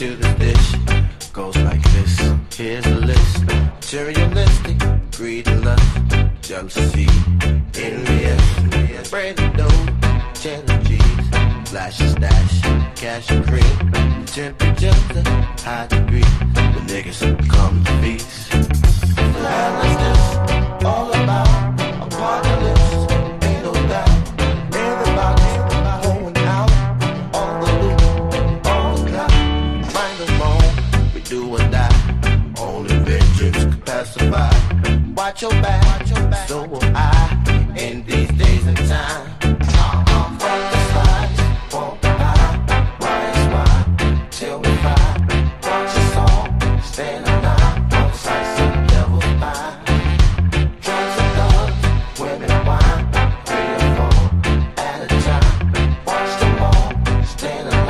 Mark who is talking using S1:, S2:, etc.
S1: to the dish. Goes like this, here's the list. Materialistic, greed and lust, jealousy, envious, bread and dough, cheddar cheese, flash and stash, cash and cream, temperatures at high degree, the niggas come to feast. Now is this all about apocalypse? Ain't no doubt. Everybody going out on the loop, on the clock. Find them wrong, we do or die. Only vengeance can pacify. Watch your back, so will I. In these days and time.